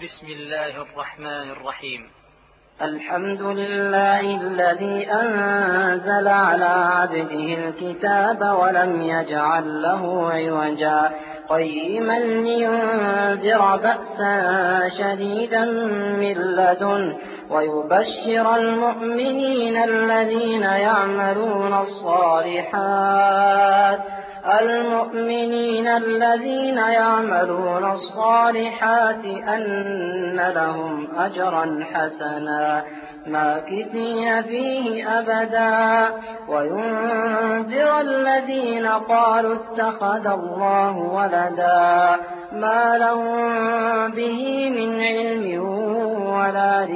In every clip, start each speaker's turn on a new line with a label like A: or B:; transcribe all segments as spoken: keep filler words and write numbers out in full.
A: بسم الله الرحمن الرحيم.
B: الحمد لله الذي أنزل على عبده الكتاب ولم يجعل له عوجا قيما لينذر بأسا شديدا من لدنه ويبشر المؤمنين الذين يعملون الصالحات المؤمنين الذين يعملون الصالحات أن لهم أجرا حسنا ماكثين فيه أبدا وينذر الذين قالوا اتخذ الله ولدا ما لهم به من علم ولا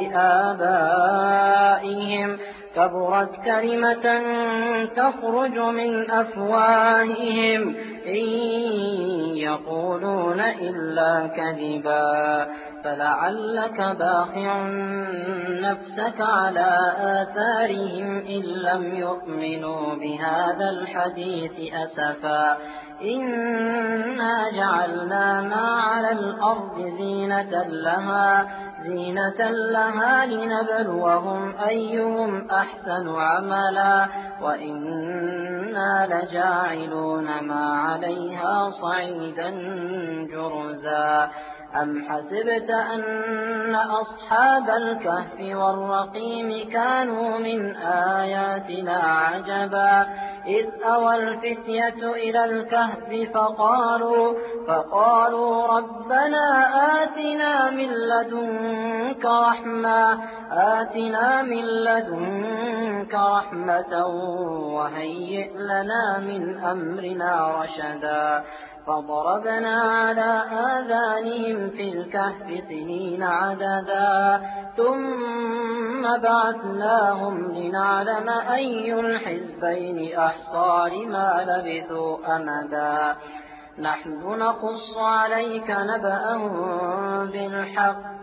B: لآبائهم كبرت كلمة تخرج من أفواههم إن يقولون إلا كذبا فلعلك باخع نفسك على آثارهم إن لم يؤمنوا بهذا الحديث أسفا إنا جعلنا ما على الأرض زينة لها زينة لها لنبلوهم أيهم أحسن عملا وإنا لجاعلون ما عليها صعيدا جرزا أم حسبت أن أصحاب الكهف والرقيم كانوا من آياتنا عجبا إذ أوى الفتية إلى الكهف فقالوا, فقالوا ربنا آتنا من لدنك رحمة آتنا من لدنك رحمة وهيئ لنا من أمرنا رشدا فضربنا على آذانهم في الكهف سنين عددا ثم بعثناهم لنعلم أي الحزبين أحصى لما لبثوا أمدا نحن نقص عليك نبأهم بالحق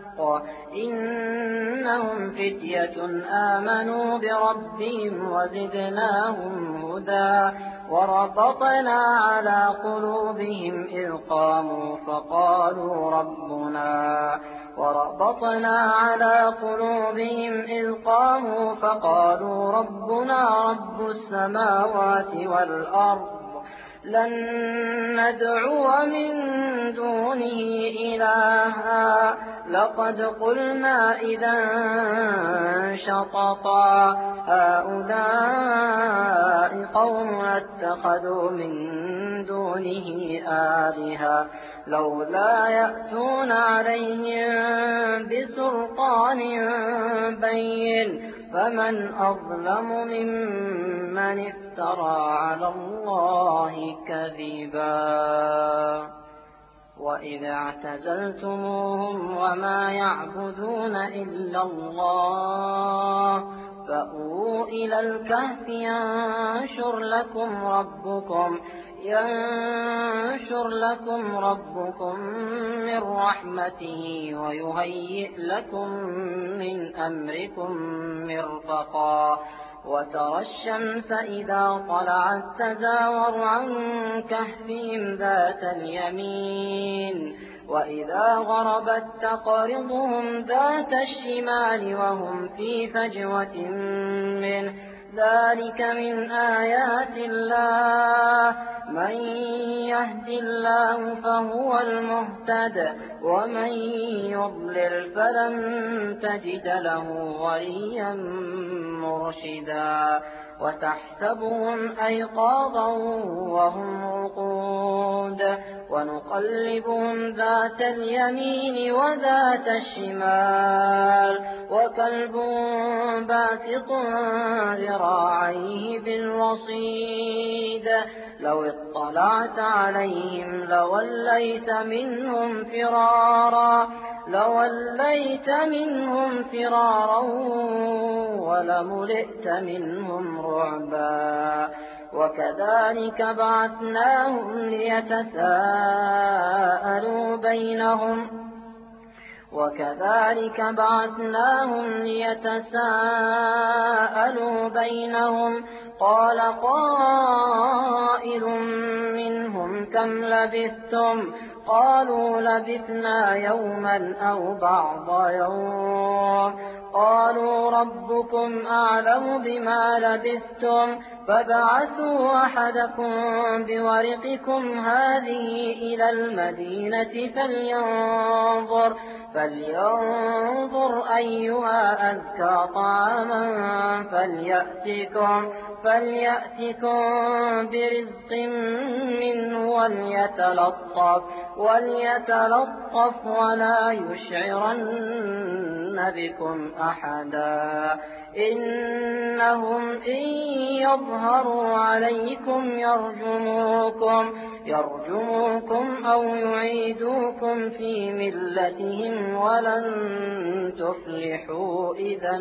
B: إنهم فتية آمنوا بربهم وزدناهم هدى وربطنا على قلوبهم إذ قاموا فقالوا ربنا وربطنا على قلوبهم إذ قاموا فقالوا ربنا رب السماوات والأرض لن ندعو من دونه إلها لقد قلنا إذا شططا هؤلاء قوم اتخذوا من دونه آلهة لولا يأتون عليهم بسلطان بين فمن أظلم ممن افترى على الله كذبا وإذ اعتزلتموهم وما يعبدون إلا الله فأووا إلى الكهف ينشر لكم ربكم ينشر لكم ربكم من رحمته ويهيئ لكم من أمركم مرفقا وترى الشمس إذا طلعت تزاور عن كهفهم ذات اليمين وإذا غربت تقرضهم ذات الشمال وهم في فجوة منه ذلك من آيات الله من يهد الله فهو المهتد ومن يضلل فلن تجد له وليا مرشدا وتحسبهم أيقاظا وهم رقود ونقلبهم ذات اليمين وذات الشمال وكلبهم باسط ذراعيه بالوصيد لو اطلعت عليهم لوليت منهم فرارا لوليت منهم فرارا ولملئت منهم رعبا وكذلك بعثناهم ليتساءلوا بينهم وكذلك بعثناهم ليتساءلوا بينهم قال قائل منهم كم لبثتم قالوا لبثنا يوما أو بعض يوم قالوا ربكم أعلم بما لبثتم فابعثوا أحدكم بورقكم هذه إلى المدينة فلينظر, فلينظر أيها أزكى طعاما فليأتكم, فليأتكم برزق منه وليتلطف, وليتلطف ولا يشعرن بكم أحدا إنهم إن يظهروا عليكم يرجموكم, يرجموكم أو يعيدوكم في ملتهم ولن تفلحوا إذا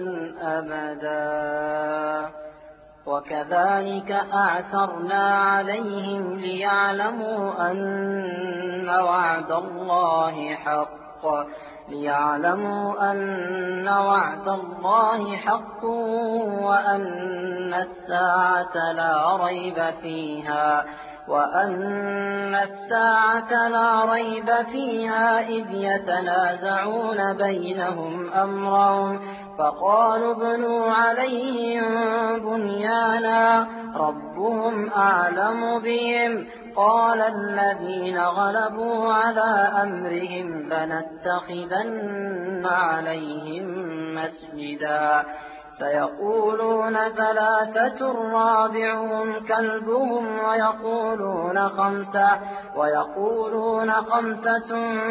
B: أبدا. وكذلك أعثرنا عليهم ليعلموا أن وعد الله حق, ليعلموا أن وعد الله حق وأن الساعة لا ريب فيها, وأن الساعة لا ريب فيها إذ يتنازعون بينهم أمرهم فقالوا ابنوا عليهم بنيانا ربهم أعلم بهم قال الذين غلبوا على أمرهم لنتخذن عليهم مسجدا سيقولون ثلاثة رابعهم كلبهم ويقولون خمسة, ويقولون خمسة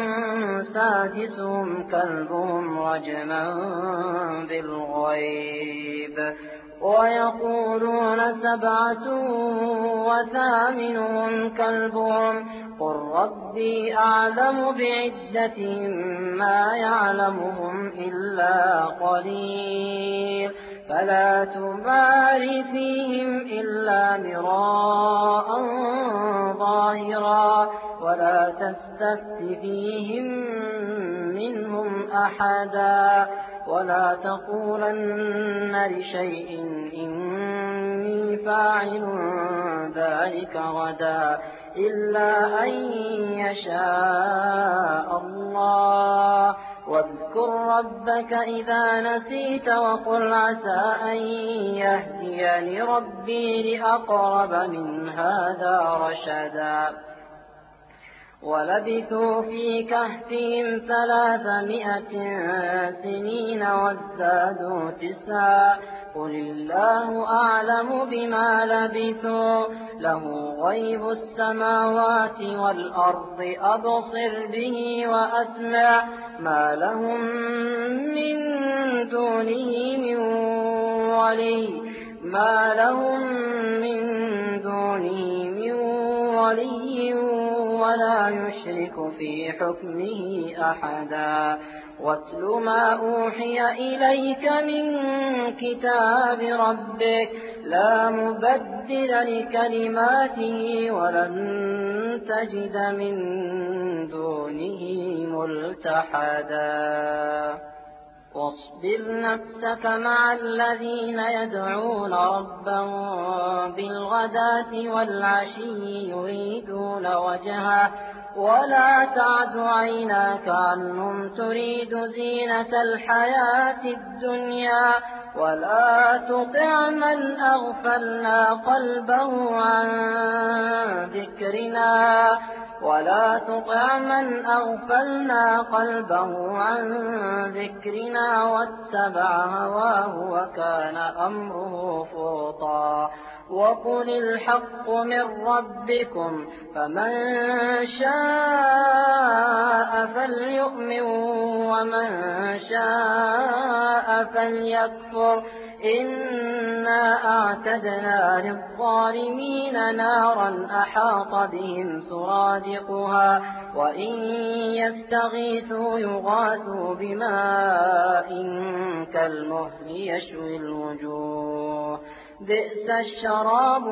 B: سادسهم كلبهم رجما بالغيب, ويقولون سبعة وثامنهم كلبهم قل ربي أعلم بعدتهم ما يعلمهم إلا قليل فلا تمار فيهم إلا مراء ظاهرا ولا تستفت فيهم منهم أحدا ولا تقولن لشيء إني فاعل ذلك غدا إلا أن يشاء الله واذكر ربك إذا نسيت وقل عسى أن يهديني ربي لأقرب من هذا رشدا ولبثوا في كهفهم ثلاثمائة سنين وازدادوا تسعا قل الله أعلم بما لبثوا له غيب السماوات والأرض أبصر به وأسمع ما لهم من دونه من ولي ما لهم من دونه من ولي ولا يشرك في حكمه أحدا واتل ما أوحي إليك من كتاب ربك لا مبدل لكلماته ولن تجد من دونه ملتحدا واصبر نفسك مع الذين يدعون ربهم بالغداة والعشي يريدون وجهه ولا تعد عيناك عنهم تريد زينة الحياة الدنيا ولا تطع من أغفلنا قلبه عن ذكرنا ولا تطع من أغفلنا قلبه عن ذكرنا واتبع هواه وكان أمره فرطا وقل الحق من ربكم فمن شاء فليؤمن ومن شاء فليكفر إنا أعتدنا للظالمين نارا أحاط بهم سرادقها وإن يستغيثوا يغاثوا بماء كالمهل يشوي الوجوه بئس الشراب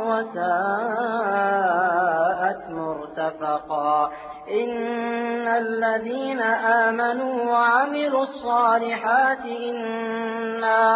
B: وساءت مرتفقا إن الذين آمنوا وعملوا الصالحات إنا,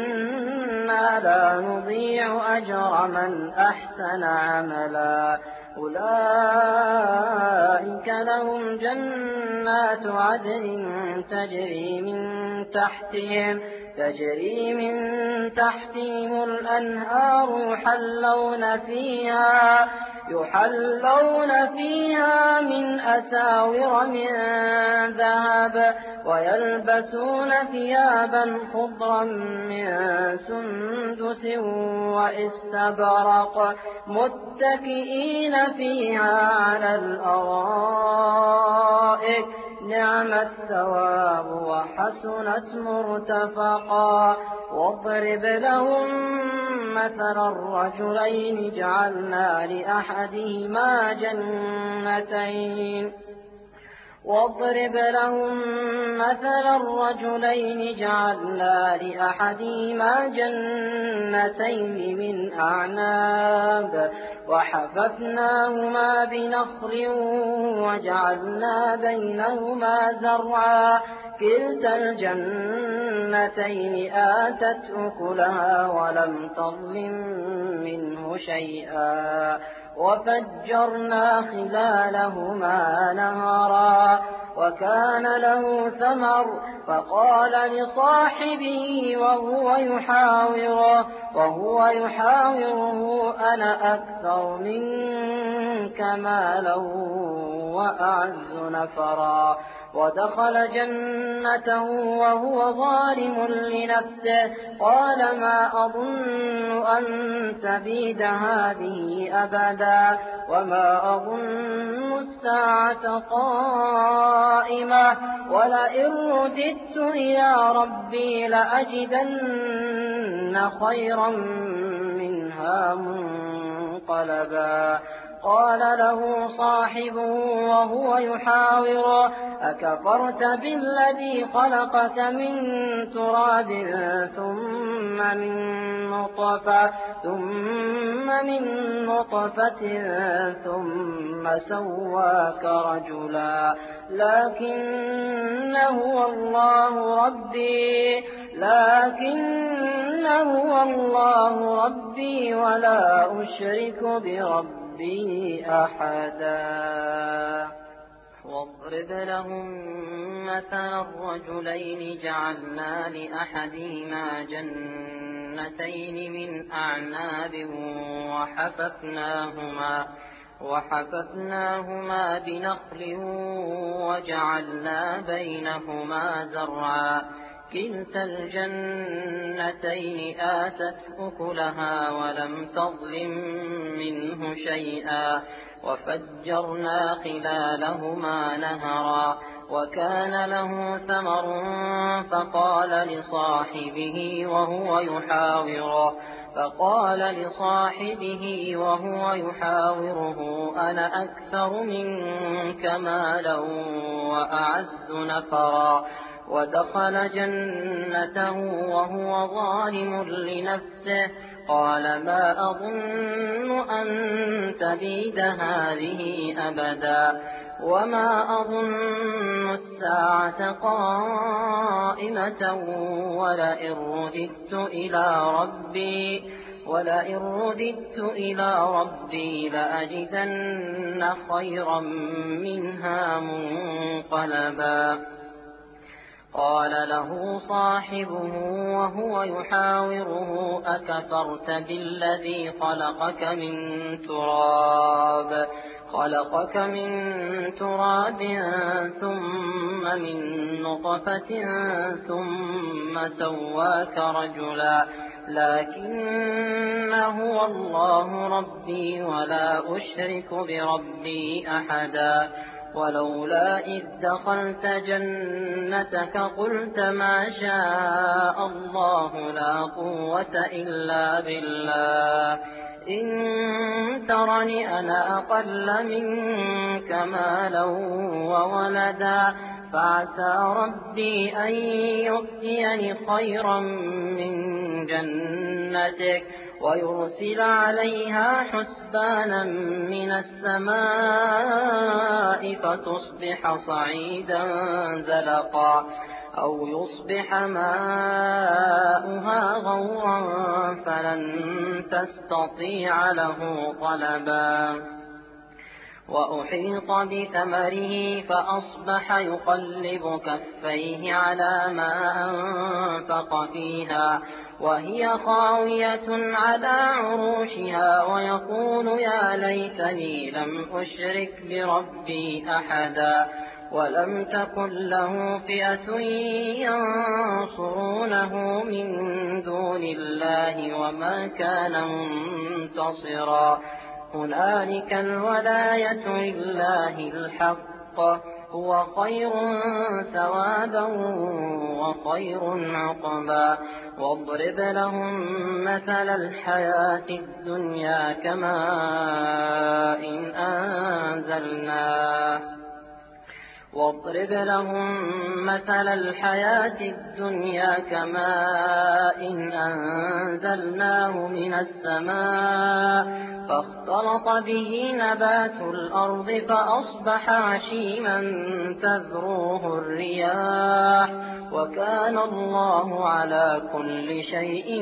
B: إنا لا نضيع أجر من أحسن عملا أولئك لهم جنات عدن تجري من تحتهم تجري من تحتهم الأنهار يحلون فيها يحلون فيها من أساور من ذهب ويلبسون ثيابا خضرا من سندس واستبرق متكئين فيها على الأرائك نعم الثواب وحسنت مرتفقا واضرب لهم مثل الرجلين جعلنا لأحدهما جنتين واضرب لهم مثل الرجلين جعلنا لأحدهما جنتين من أعناب وحففناهما بنخل وجعلنا بينهما زرعا كلتا الجنتين آتت أكلها ولم تظلم منه شيئا وفجرنا خلالهما نهرا وكان له ثمر فقال لصاحبه وهو يحاوره وهو يحاوره أنا أكثر منك مالا وأعز نفرا ودخل جنته وهو ظالم لنفسه قال ما أظن أن تبيد هذه أبدا وما أظن الساعة قائمة ولئن رددت إلى ربي لأجدن خيرا منها منقلبا قال له صاحبه وهو يحاوره أكفرت بالذي خلقك من تراب ثم من نطفة ثم من نطفة ثم سواك رجلا لكن هو الله ربي لكن هو الله ربي ولا أشرك بربي به أحدا واضرب لهم مثل الرجلين جعلنا لأحدهما جنتين من أعناب وحففناهما وحففناهما بنخل وجعلنا بينهما زرعا كلتا الجنتين آتت أكلها ولم تظلم منه شيئا وفجرنا خلالهما نهرا وكان له ثمر فقال لصاحبه وهو يحاوره فقال لصاحبه وهو يحاوره أنا أكثر منك مالا وأعز نفرا ودخل جنته وهو ظالم لنفسه قال ما أظن أن تبيد هذه أبدا وما أظن الساعة قائمة ولئن رددت إلى ربي ولئن رددت إلى ربي لأجدن خيرا منها منقلبا قال له صاحبه وهو يحاوره أكفرت بالذي خلقك من تراب خلقك من تراب ثم من نطفة ثم سواك رجلا لكن هو الله ربي ولا أشرك بربي أحدا ولولا إذ دخلت جنتك قلت ما شاء الله لا قوة إلا بالله إن ترني أنا أقل منك مالا وولدا فعسى ربي أن يؤتيني خيرا من جنتك ويرسل عليها حسبانا من السماء فتصبح صعيدا زلقا أو يصبح ماؤها غورا فلن تستطيع له طلبا وأحيط بثمره فأصبح يقلب كفيه على ما أنفق فيها وهي خاوية على عروشها ويقول يا ليتني لم أشرك بربي أحدا ولم تكن له فئة ينصرونه من دون الله وما كان منتصرا هنالك الولاية لله الحق هو خير ثوابا وخير عقبا واضرب لهم مثل الحياة الدنيا كماء إن أنزلناه واضرب لهم مثل الحياة الدنيا كماء إن أنزلناه من السماء فاختلط به نبات الأرض فأصبح عشيما تذروه الرياح وكان الله على كل شيء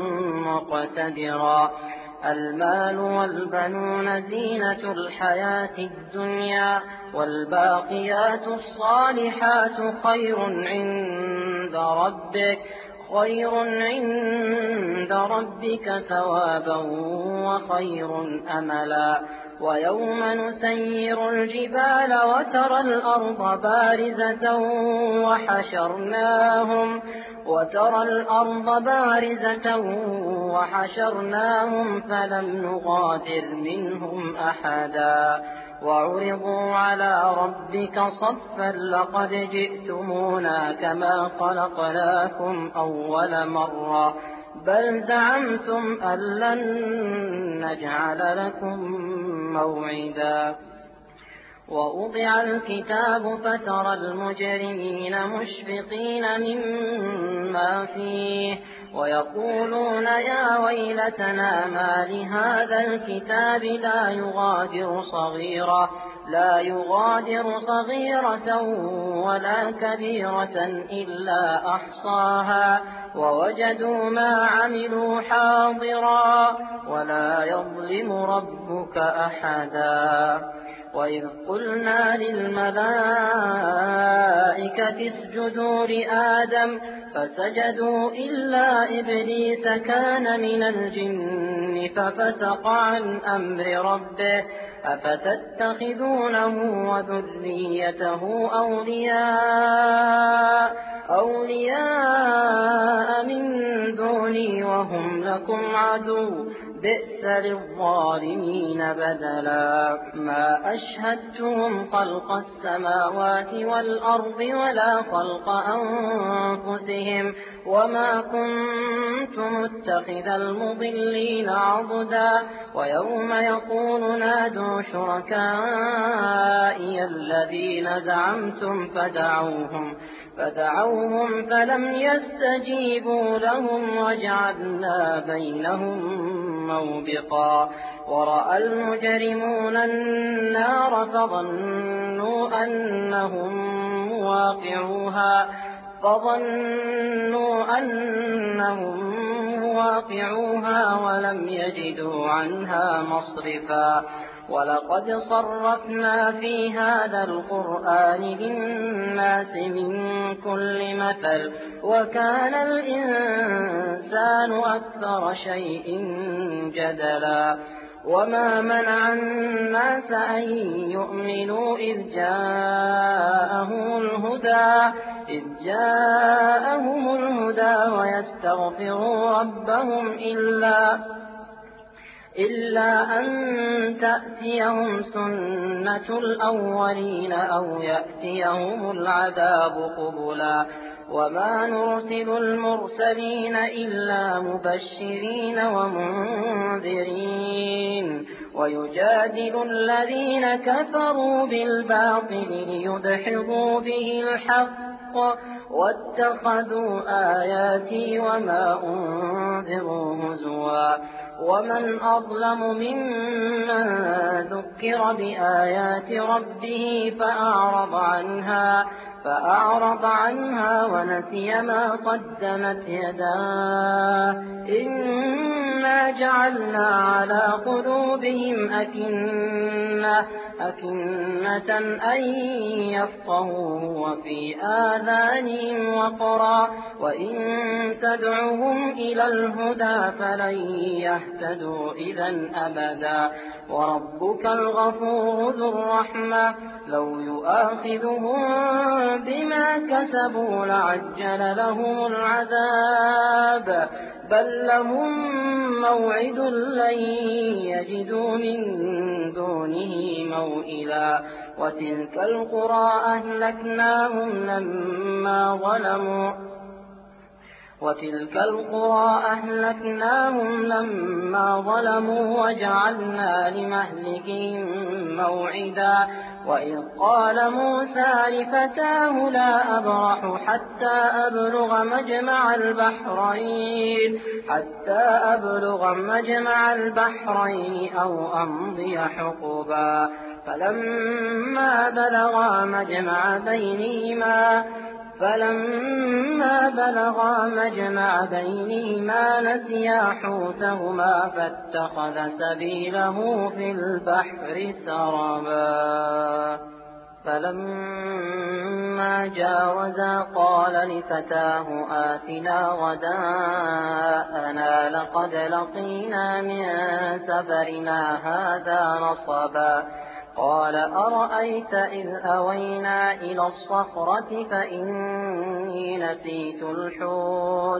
B: مقتدرا المال والبنون زينة الحياة الدنيا والباقيات الصالحات خير عند ربك خير عند ربك ثوابا وخير أملا ويوم نسير الجبال وترى الأرض بارزة وحشرناهم وترى الأرض بارزة وحشرناهم فلم نغادر منهم أحدا وعرضوا على ربك صفا لقد جئتمونا كما خلقناكم أول مرة بل زعمتم أن لن نجعل لكم موعدا ووضع الكتاب فترى المجرمين مشفقين مما فيه ويقولون يا ويلتنا ما لهذا الكتاب لا يغادر صغيرة لا يغادر صغيرة ولا كبيرة إلا أحصاها ووجدوا ما عملوا حاضرا ولا يظلم ربك أحدا وإذ قلنا للملائكة اسجدوا لآدم فسجدوا إلا إبليس كان من الجن ففسق عن أمر ربه أفتتخذونه وذريته أولياء أولياء من دوني وهم لكم عدو بئس للظالمين بدلا ما أشهدتهم خلق السماوات والأرض ولا خلق أنفسهم وما كنت متخذ المضلين عضدا ويوم يقول نادوا شركائي الذين زعمتم فدعوهم فدعوهم فلم يستجيبوا لهم وجعلنا بينهم موبقا ورأى المجرمون النار فظنوا أنهم مواقعوها فظنوا أنهم مواقعوها ولم يجدوا عنها مصرفا ولقد صرفنا في هذا القرآن للناس من كل مثل وكان الإنسان أكثر شيء جدلا وما منع الناس أن يؤمنوا إذ جاءهم الهدى إذ جاءهم الهدى ويستغفروا ربهم إلا إلا أن تأتيهم سنة الأولين أو يأتيهم العذاب قبلا وما نرسل المرسلين إلا مبشرين ومنذرين ويجادل الذين كفروا بالباطل ليدحضوا به الحق واتخذوا آياتي وما أنذروا هزوا ومن أظلم ممن ذكر بآيات ربه فأعرض عنها فأعرض عنها ونسي ما قدمت يداه إنا جعلنا على قلوبهم أكنة أكنة أن يفقهوه وفي آذانهم وقرا وإن تدعهم إلى الهدى فلن يهتدوا إذا أبدا وربك الغفور ذو الرحمة لو يؤاخذهم بما كسبوا لعجل لهم العذاب بل لهم موعد لن يجدوا من دونه موئلا وتلك القرى أهلكناهم لما ظلموا وتلك القرى أهلكناهم لما ظلموا وجعلنا لمهلكهم موعدا وإذ قال موسى لفتاه لا أبرح حتى أبلغ مجمع البحرين حتى أبلغ مجمع البحرين أو أمضي حقبا فلما بلغا مجمع بينهما فلما بلغا مجمع بينهما نسيا حوتهما فاتخذ سبيله في البحر سربا فلما جاوزا قال لفتاه آتنا غداءنا لقد لقينا من سفرنا هذا نصبا قال أرأيت إذ أوينا إلى الصخرة فإني نسيت الحوت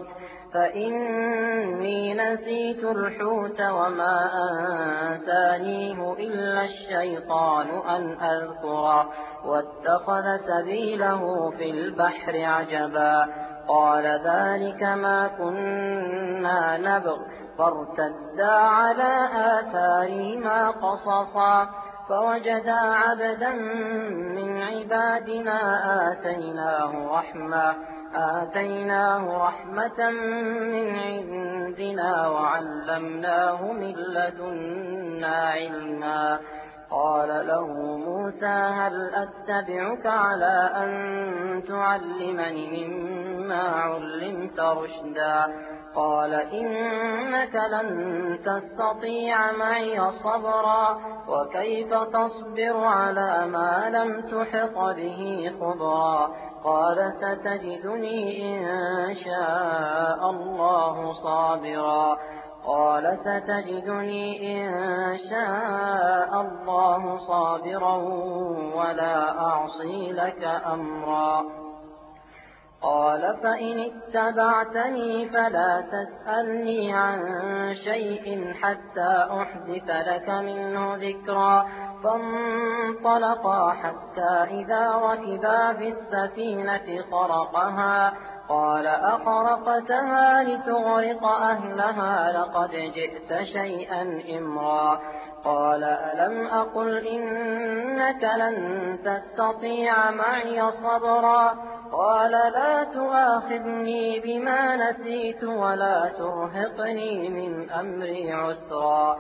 B: فإني نسيت الحوت وما أنسانيه إلا الشيطان أن أذكره واتخذ سبيله في البحر عجبا قال ذلك ما كنا نبغ فارتدا على آثارهما قصصا فوجدا عبدا من عبادنا آتيناه رحمة آتيناه رحمة من عندنا وعلمناه من لدنا علما قال له موسى هل أتبعك على أن تعلمني مما علمت رشدا قال إنك لن تستطيع معي صبرا وكيف تصبر على ما لم تحط به خبرا قال ستجدني إن شاء الله صابرا قال ستجدني إن شاء الله صابرا ولا أعصي لك أمرا قال فإن اتبعتني فلا تسألني عن شيء حتى أحدث لك منه ذكرا فانطلقا حتى إذا ركبا في السفينة خرقها قال أخرقتها لتغرق أهلها لقد جئت شيئا إمرا قال ألم أقل إنك لن تستطيع معي صبرا قال لا تؤاخذني بما نسيت ولا ترهقني من أمري عسرا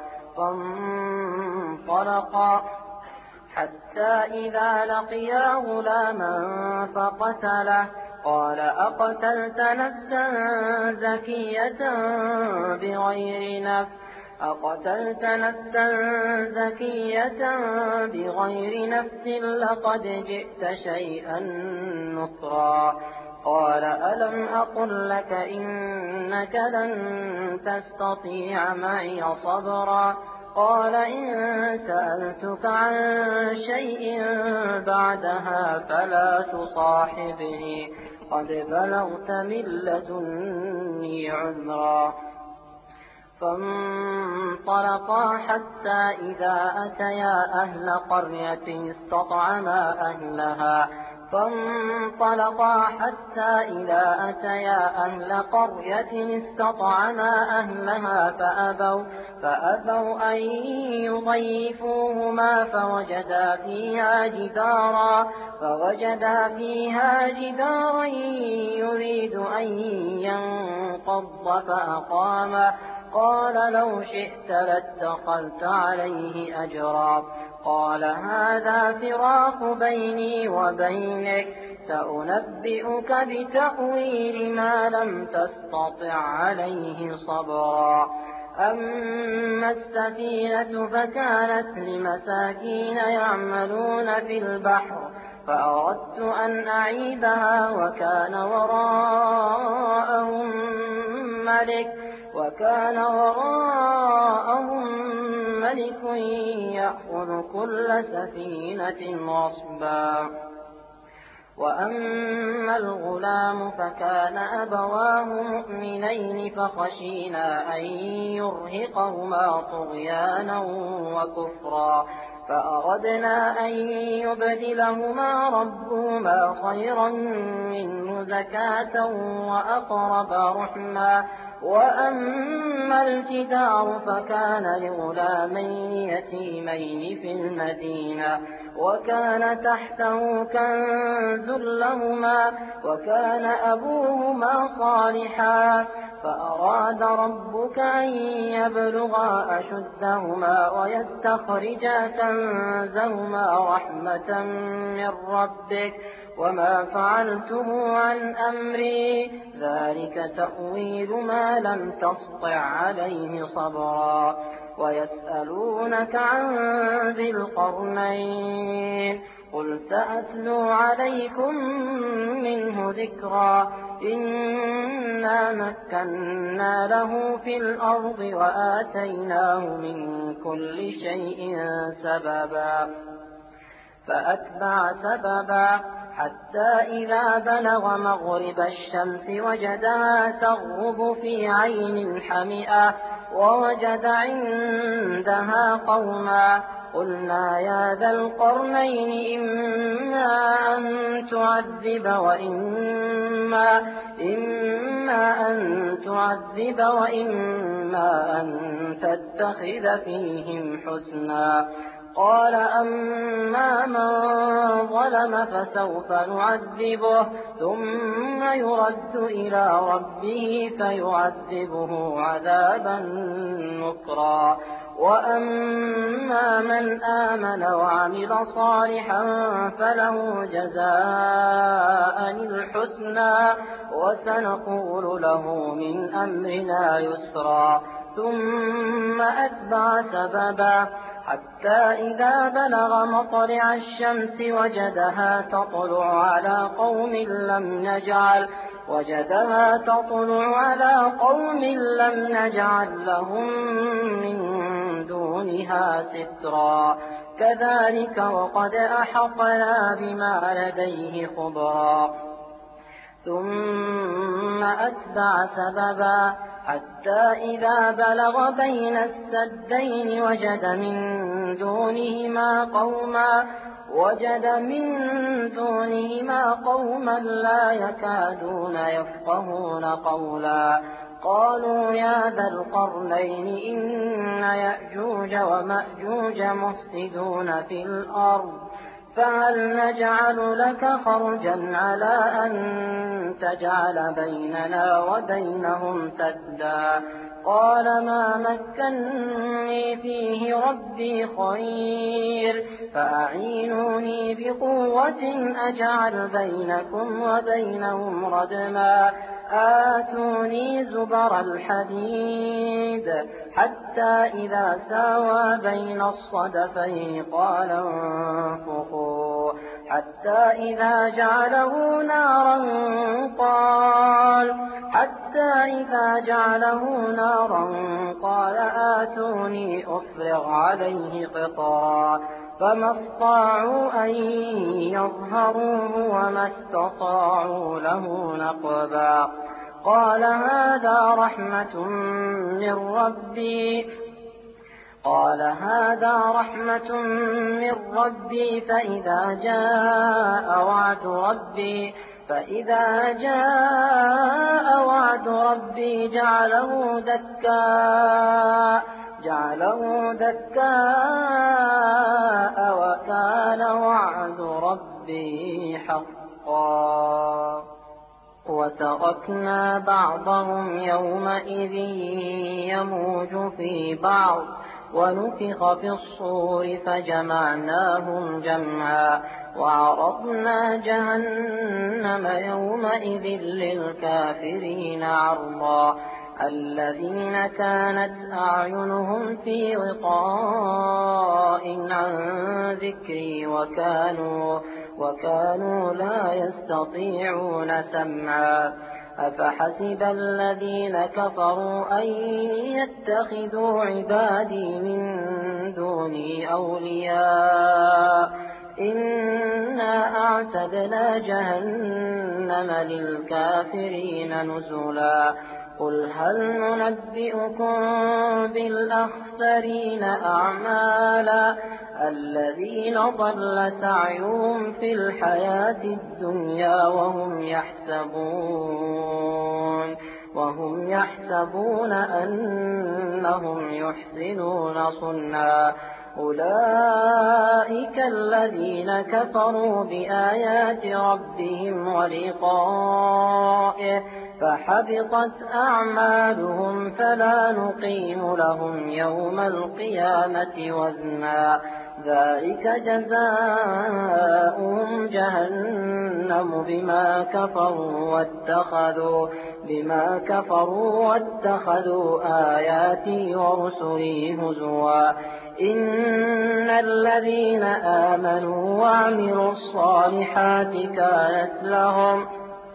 B: فانطلقا حتى إذا لقيا غلاما فقتله قال أقتلت نفسا زكية بغير نفس أقتلت نفسا زكية بغير نفس لقد جئت شيئا نكرا قال ألم أقل لك إنك لن تستطيع معي صبرا قال إن سألتك عن شيء بعدها فلا تصاحبني قد بلغت من لدني عذرا فانطلقا حتى إذا أتيا أهل قرية استطعما أهلها فانطلقا حتى إذا أتيا أهل قرية استطعما أهلها فأبوا, فأبوا أن يضيفوهما فوجدا فيها جدارا فوجدا فيها جدارا يريد أن ينقض فأقامه قال لو شئت لاتخذت عليه أجرا قال هذا فراق بيني وبينك سأنبئك بتأويل ما لم تستطع عليه صبرا أما السفينة فكانت لمساكين يعملون في البحر فأردت أن أعيبها وكان وراءهم ملك وكان وراءهم ملك يأخذ كل سفينة غصبا. وأما الغلام فكان أبواه مؤمنين فخشينا أن يرهقهما طغيانا وكفرا فأردنا أن يبدلهما ربهما خيرا منه زكاة وأقرب رحما. وأما الجدار فكان لغلامين يتيمين في المدينة وكان تحته كنز لهما وكان أبوهما صالحا فأراد ربك أن يبلغا أشدهما ويستخرجا كنزهما رحمة من ربك وما فعلته عن أمري ذلك تأويل ما لم تسطع عليه صبرا. ويسألونك عن ذي القرنين قل سأتلو عليكم منه ذكرا إنا مكنا له في الأرض وآتيناه من كل شيء سببا. فأتبع سببا حتى إذا بلغ مغرب الشمس وجدها تغرب في عين حمئة ووجد عندها قوما قلنا يا ذا القرنين إما أن تعذب وإما, إما أن تعذب وإما أن تتخذ فيهم حسنا. قال أما من ظلم فسوف نعذبه ثم يرد إلى ربه فيعذبه عذابا نكرا. وأما من آمن وعمل صالحا فله جزاء الحسنى وسنقول له من أمرنا يسرا. ثم أتبع سببا حتى إذا بلغ مطلع الشمس وجدها تطلع على قوم لم نجعل وجدها تطلع على قوم لم نجعل لهم من دونها سترا. كذلك وقد أحقنا بما لديه خبرا. ثم أتبع سببا حتى إذا بلغ بين السدين وجد من دونهما قوما وجد من دونهما قوما لا يكادون يفقهون قولا. قالوا يا ذا القرنين إن يأجوج ومأجوج مفسدون في الأرض فهل نجعل لك خرجا على أن تجعل بيننا وبينهم سدا. قال ما مكنني فيه ربي خير فأعينوني بقوة أجعل بينكم وبينهم ردما. آتوني زبر الحديد حتى إذا ساوى بين الصدفين قال انفخوا حتى إذا جعله نارا قال حتى إذا جعله نارا قال آتوني أفرغ عليه قطرا. فما استطاعوا أن يظهروه وما استطاعوا له نقبا. قال هذا رحمة من ربي قال هذا رحمة من ربي فإذا جاء وعد ربي فإذا جاء وعد ربي جعله دكا جعله دكاء وكان وعد ربي حقا. وتركنا بعضهم يومئذ يموج في بعض ونفخ في الصور فجمعناهم جمعا وعرضنا جهنم يومئذ للكافرين عرضا. الذين كانت أعينهم في غطاء عن ذكري وكانوا, وكانوا لا يستطيعون سمعا أفحسب الذين كفروا أن يتخذوا عبادي من دوني أولياء إنا أعتدنا جهنم للكافرين نزلا قل هل ننبئكم بالأخسرين أعمالا الذين ضل سعيهم في الحياة الدنيا وهم يحسبون وهم يحسبون أنهم يحسنون صنعا أولئك الذين كفروا بآيات ربهم ولقائه فحبطت أعمالهم فلا نقيم لهم يوم القيامة وزنا ذلك جزاؤهم جهنم بما كفروا واتخذوا بما كفروا واتخذوا آياتي ورسلي هزوا إن الذين آمنوا وعملوا الصالحات كانت لهم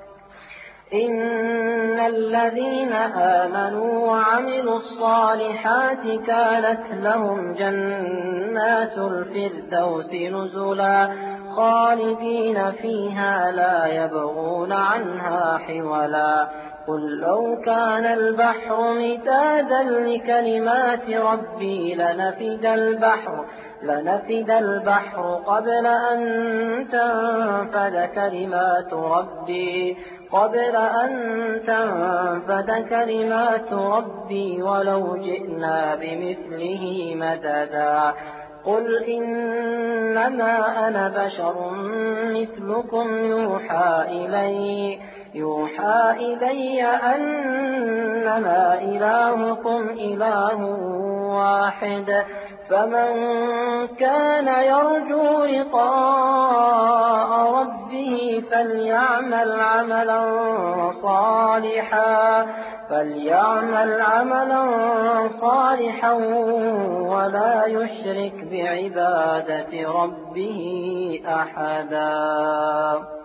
B: إن الذين آمنوا وعملوا الصالحات كانت لهم جنات الفردوس نزلا خالدين فيها لا يبغون عنها حولا قل لو كان البحر مدادا لكلمات ربي لنفد البحر لنفد البحر قبل أن تنفد كلمات ربي قبل أن تنفد كلمات ربي ولو جئنا بمثله مددا قل إنما أنا بشر مثلكم يوحى إلي يوحى إلي أنما إلهكم إله واحد فمن كان يرجو لقاء ربه فليعمل عملا صالحا فليعمل عملا صالحا ولا يشرك بعبادة ربه أحدا.